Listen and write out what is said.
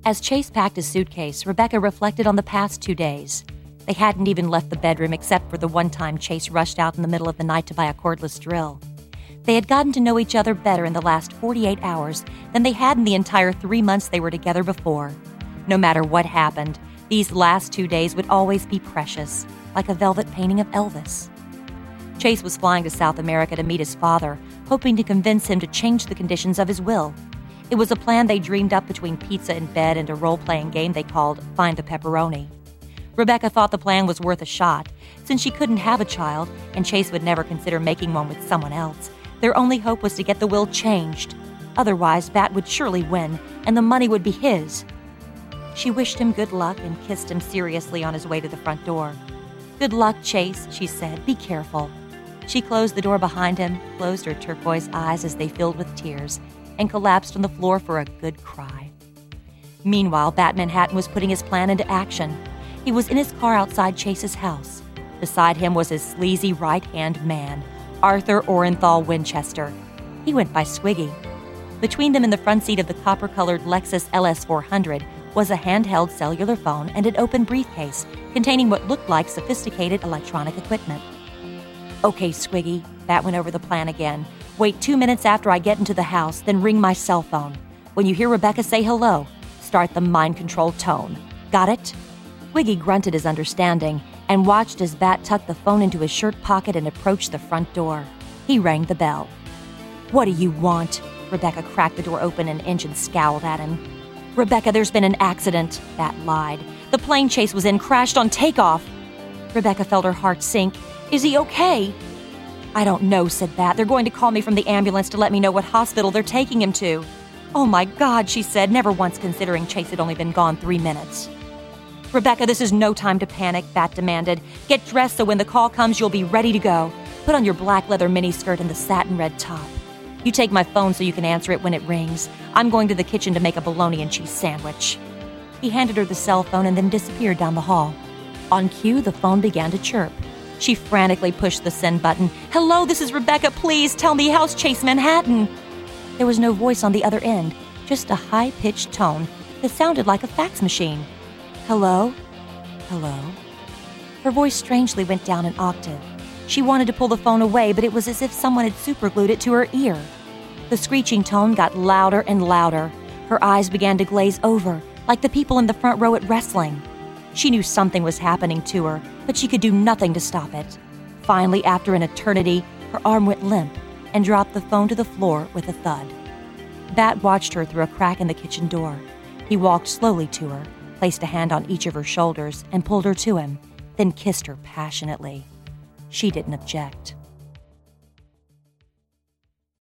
As Chase packed his suitcase, Rebecca reflected on the past 2 days. They hadn't even left the bedroom except for the one time Chase rushed out in the middle of the night to buy a cordless drill. They had gotten to know each other better in the last 48 hours than they had in the entire 3 months they were together before. No matter what happened, these last 2 days would always be precious, like a velvet painting of Elvis. Chase was flying to South America to meet his father, hoping to convince him to change the conditions of his will. It was a plan they dreamed up between pizza in bed and a role-playing game they called Find the Pepperoni. Rebecca thought the plan was worth a shot. Since she couldn't have a child, and Chase would never consider making one with someone else, their only hope was to get the will changed. Otherwise, Bat would surely win, and the money would be his. She wished him good luck and kissed him seriously on his way to the front door. "Good luck, Chase," she said. "Be careful." She closed the door behind him, closed her turquoise eyes as they filled with tears, and collapsed on the floor for a good cry. Meanwhile, Bat Manhattan was putting his plan into action. He was in his car outside Chase's house. Beside him was his sleazy right-hand man, Arthur Orenthal Winchester. He went by Squiggy. Between them in the front seat of the copper-colored Lexus LS400 was a handheld cellular phone and an open briefcase containing what looked like sophisticated electronic equipment. "Okay, Squiggy," Bat went over the plan again. "Wait 2 minutes after I get into the house, then ring my cell phone. When you hear Rebecca say hello, start the mind-controlled tone. Got it?" Squiggy grunted his understanding and watched as Bat tucked the phone into his shirt pocket and approached the front door. He rang the bell. "What do you want?" Rebecca cracked the door open an inch and scowled at him. "Rebecca, there's been an accident," Bat lied. "The plane Chase was in crashed on takeoff." Rebecca felt her heart sink. "Is he okay?" "I don't know," said Bat. "They're going to call me from the ambulance to let me know what hospital they're taking him to." "Oh my God," she said, never once considering Chase had only been gone 3 minutes. "Rebecca, this is no time to panic," Bat demanded. "Get dressed so when the call comes you'll be ready to go. Put on your black leather miniskirt and the satin red top. You take my phone so you can answer it when it rings. I'm going to the kitchen to make a bologna and cheese sandwich." He handed her the cell phone and then disappeared down the hall. On cue, the phone began to chirp. She frantically pushed the send button. "Hello, this is Rebecca. Please tell me, how's Chase Manhattan?" There was no voice on the other end, just a high-pitched tone that sounded like a fax machine. "Hello? Hello?" Her voice strangely went down an octave. She wanted to pull the phone away, but it was as if someone had superglued it to her ear. The screeching tone got louder and louder. Her eyes began to glaze over, like the people in the front row at wrestling. She knew something was happening to her, but she could do nothing to stop it. Finally, after an eternity, her arm went limp and dropped the phone to the floor with a thud. Bat watched her through a crack in the kitchen door. He walked slowly to her, placed a hand on each of her shoulders, and pulled her to him, then kissed her passionately. She didn't object.